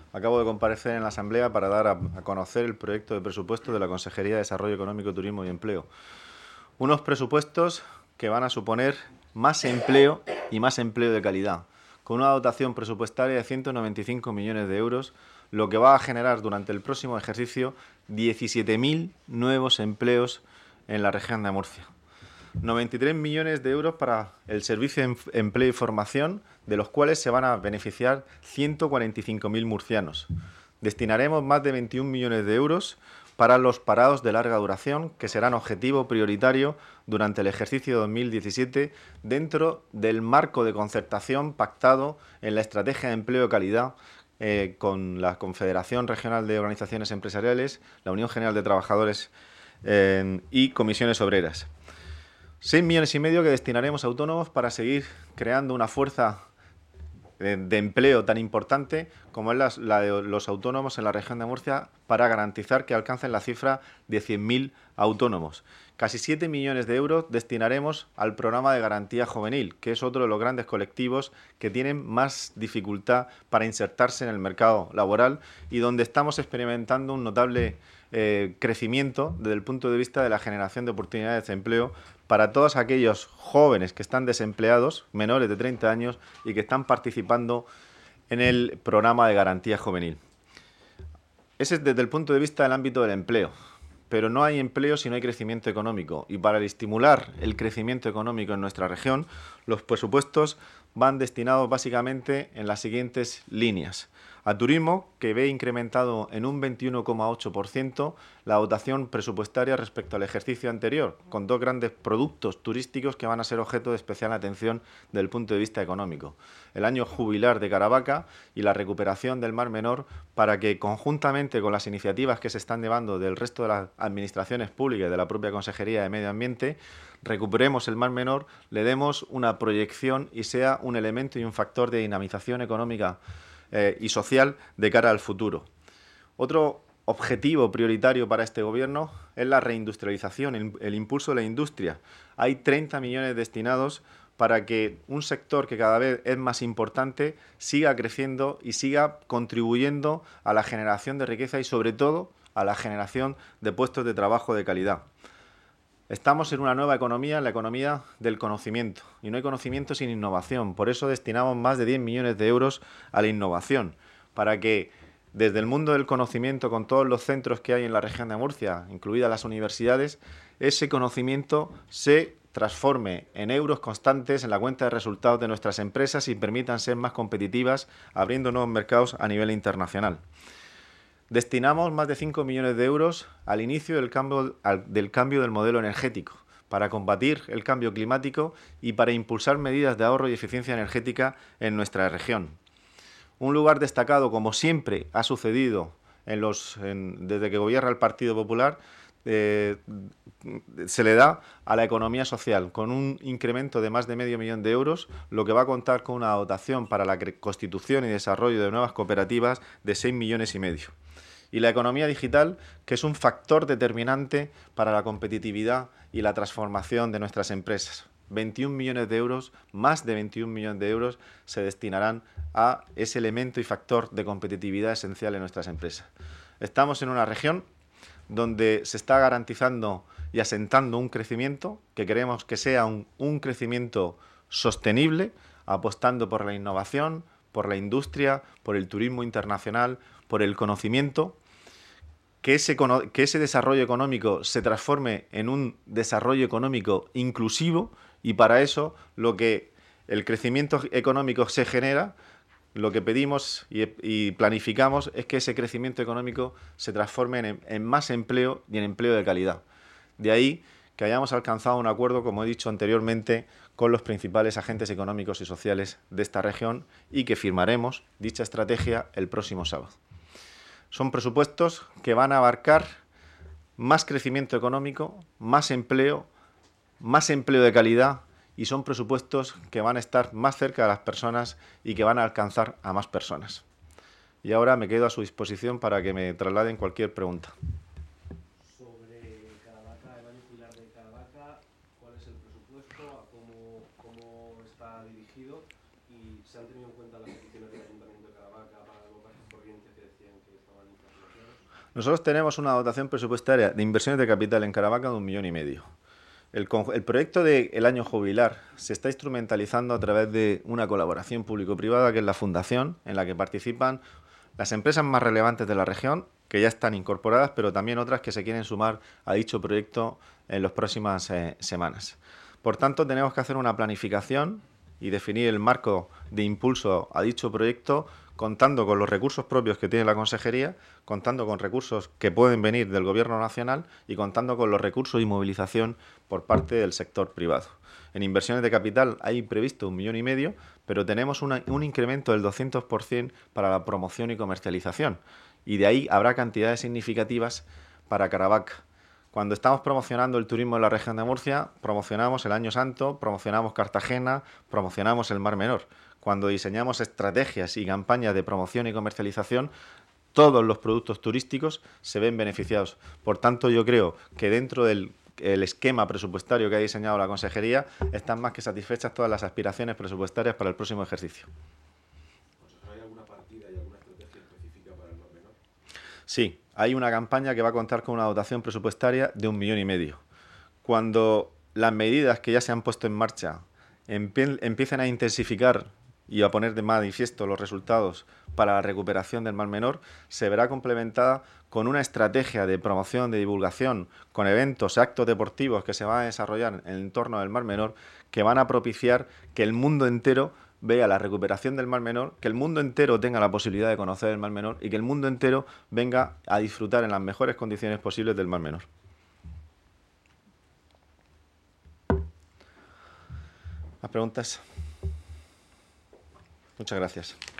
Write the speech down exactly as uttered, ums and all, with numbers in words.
Acabo de comparecer en la Asamblea para dar a, a conocer el proyecto de presupuesto de la Consejería de Desarrollo Económico, Turismo y Empleo. Unos presupuestos que van a suponer más empleo y más empleo de calidad, con una dotación presupuestaria de ciento noventa y cinco millones de euros, lo que va a generar durante el próximo ejercicio diecisiete mil nuevos empleos en la región de Murcia. noventa y tres millones de euros para el Servicio de Empleo y Formación, de los cuales se van a beneficiar ciento cuarenta y cinco mil murcianos. Destinaremos más de veintiún millones de euros para los parados de larga duración, que serán objetivo prioritario durante el ejercicio dos mil diecisiete dentro del marco de concertación pactado en la Estrategia de Empleo de Calidad eh, con la Confederación Regional de Organizaciones Empresariales, la Unión General de Trabajadores eh, y Comisiones Obreras. Seis millones y medio que destinaremos a autónomos para seguir creando una fuerza de, de empleo tan importante como es la, la de los autónomos en la región de Murcia, para garantizar que alcancen la cifra de cien mil autónomos. Casi siete millones de euros destinaremos al programa de garantía juvenil, que es otro de los grandes colectivos que tienen más dificultad para insertarse en el mercado laboral y donde estamos experimentando un notable eh, crecimiento desde el punto de vista de la generación de oportunidades de empleo para todos aquellos jóvenes que están desempleados, menores de treinta años, y que están participando en el programa de garantía juvenil. Ese es desde el punto de vista del ámbito del empleo. Pero no hay empleo si no hay crecimiento económico. Y para estimular el crecimiento económico en nuestra región, los presupuestos van destinados básicamente en las siguientes líneas. A turismo, que ve incrementado en un veintiuno coma ocho por ciento la dotación presupuestaria respecto al ejercicio anterior, con dos grandes productos turísticos que van a ser objeto de especial atención desde el punto de vista económico. El año jubilar de Caravaca y la recuperación del Mar Menor, para que conjuntamente con las iniciativas que se están llevando del resto de las administraciones públicas y de la propia Consejería de Medio Ambiente, recuperemos el Mar Menor, le demos una proyección y sea un elemento y un factor de dinamización económica eh, y social de cara al futuro. Otro objetivo prioritario para este Gobierno es la reindustrialización, el, el impulso de la industria. Hay treinta millones destinados para que un sector que cada vez es más importante siga creciendo y siga contribuyendo a la generación de riqueza y, sobre todo, a la generación de puestos de trabajo de calidad. Estamos en una nueva economía, la economía del conocimiento, y no hay conocimiento sin innovación. Por eso destinamos más de diez millones de euros a la innovación, para que desde el mundo del conocimiento, con todos los centros que hay en la región de Murcia, incluidas las universidades, ese conocimiento se transforme en euros constantes en la cuenta de resultados de nuestras empresas y permitan ser más competitivas, abriendo nuevos mercados a nivel internacional. Destinamos más de cinco millones de euros al inicio del cambio, al, del cambio del modelo energético, para combatir el cambio climático y para impulsar medidas de ahorro y eficiencia energética en nuestra región. Un lugar destacado, como siempre ha sucedido en los, en, desde que gobierna el Partido Popular, eh, se le da a la economía social, con un incremento de más de medio millón de euros, lo que va a contar con una dotación para la constitución y desarrollo de nuevas cooperativas de seis millones y medio. Y la economía digital, que es un factor determinante para la competitividad y la transformación de nuestras empresas. veintiún millones de euros, más de veintiún millones de euros, se destinarán a ese elemento y factor de competitividad esencial en nuestras empresas. Estamos en una región donde se está garantizando y asentando un crecimiento que queremos que sea un, un crecimiento sostenible, apostando por la innovación, por la industria, por el turismo internacional, por el conocimiento, que ese, que ese desarrollo económico se transforme en un desarrollo económico inclusivo, y para eso lo que el crecimiento económico se genera, lo que pedimos y, y planificamos es que ese crecimiento económico se transforme en, en más empleo y en empleo de calidad. De ahí que hayamos alcanzado un acuerdo, como he dicho anteriormente, con los principales agentes económicos y sociales de esta región, y que firmaremos dicha estrategia el próximo sábado. Son presupuestos que van a abarcar más crecimiento económico, más empleo, más empleo de calidad, y son presupuestos que van a estar más cerca de las personas y que van a alcanzar a más personas. Y ahora me quedo a su disposición para que me trasladen cualquier pregunta. Sobre Caravaca, el año jubilar de Caravaca, ¿cuál es el presupuesto? ¿A cómo, cómo está dirigido? ¿Y se han tenido en cuenta las peticiones del Ayuntamiento de Caravaca para los gastos corrientes que Nosotros tenemos una dotación presupuestaria de inversiones de capital en Caravaca de un millón y medio. El, el proyecto del año jubilar se está instrumentalizando a través de una colaboración público-privada, que es la Fundación, en la que participan las empresas más relevantes de la región, que ya están incorporadas, pero también otras que se quieren sumar a dicho proyecto en las próximas eh, semanas. Por tanto, tenemos que hacer una planificación y definir el marco de impulso a dicho proyecto, contando con los recursos propios que tiene la Consejería, contando con recursos que pueden venir del Gobierno nacional y contando con los recursos y movilización por parte del sector privado. En inversiones de capital hay previsto un millón y medio, pero tenemos una, un incremento del doscientos por ciento para la promoción y comercialización. Y de ahí habrá cantidades significativas para Caravaca. Cuando estamos promocionando el turismo en la región de Murcia, promocionamos el Año Santo, promocionamos Cartagena, promocionamos el Mar Menor. Cuando diseñamos estrategias y campañas de promoción y comercialización, todos los productos turísticos se ven beneficiados. Por tanto, yo creo que dentro del el esquema presupuestario que ha diseñado la Consejería están más que satisfechas todas las aspiraciones presupuestarias para el próximo ejercicio. ¿Hay alguna partida y alguna estrategia específica para el Mar Menor? Sí, hay una campaña que va a contar con una dotación presupuestaria de un millón y medio. Cuando las medidas que ya se han puesto en marcha empie empiecen a intensificar y a poner de manifiesto los resultados para la recuperación del Mar Menor, se verá complementada con una estrategia de promoción, de divulgación, con eventos, actos deportivos que se van a desarrollar en el entorno del Mar Menor, que van a propiciar que el mundo entero vea la recuperación del Mar Menor, que el mundo entero tenga la posibilidad de conocer el Mar Menor y que el mundo entero venga a disfrutar en las mejores condiciones posibles del Mar Menor. ¿Más preguntas? Muchas gracias.